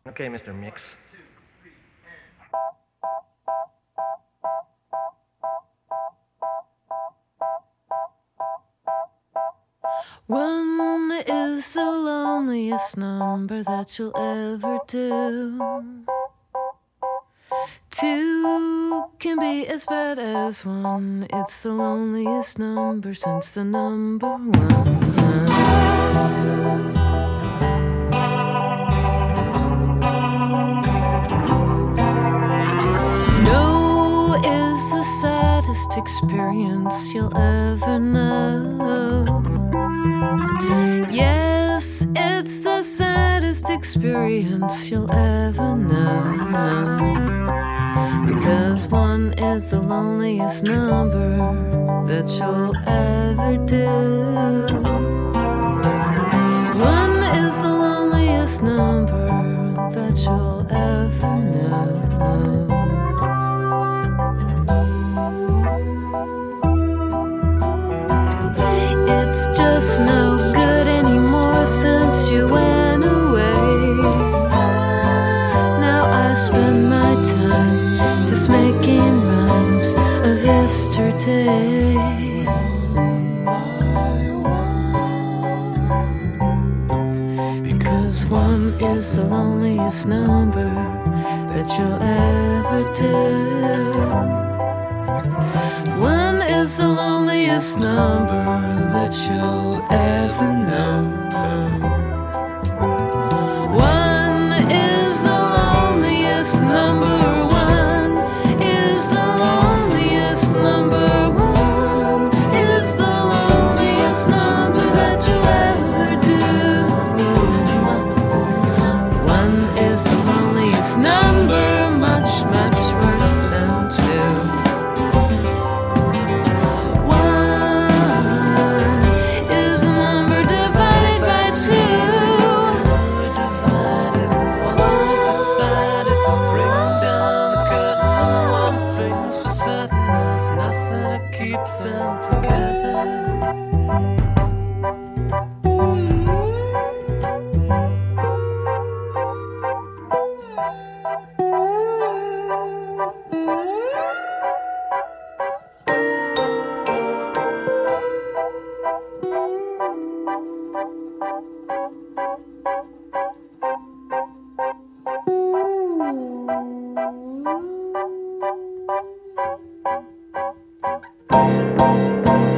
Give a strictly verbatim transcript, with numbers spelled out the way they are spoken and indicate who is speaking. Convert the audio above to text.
Speaker 1: Okay, Mister Mix.
Speaker 2: One is the loneliest number that you'll ever do. Two can be as bad as one. It's the loneliest number since the number one. No is the saddest experience you'll ever know. Yes, it's the saddest experience you'll ever know. Because one is the loneliest number that you'll ever do. One is the loneliest number that you'll ever know. It's just no good anymore since you went away. Now I spend my time just making rhymes of yesterday. Because one is the loneliest number that you'll ever do. One is the loneliest number that you'll ever know.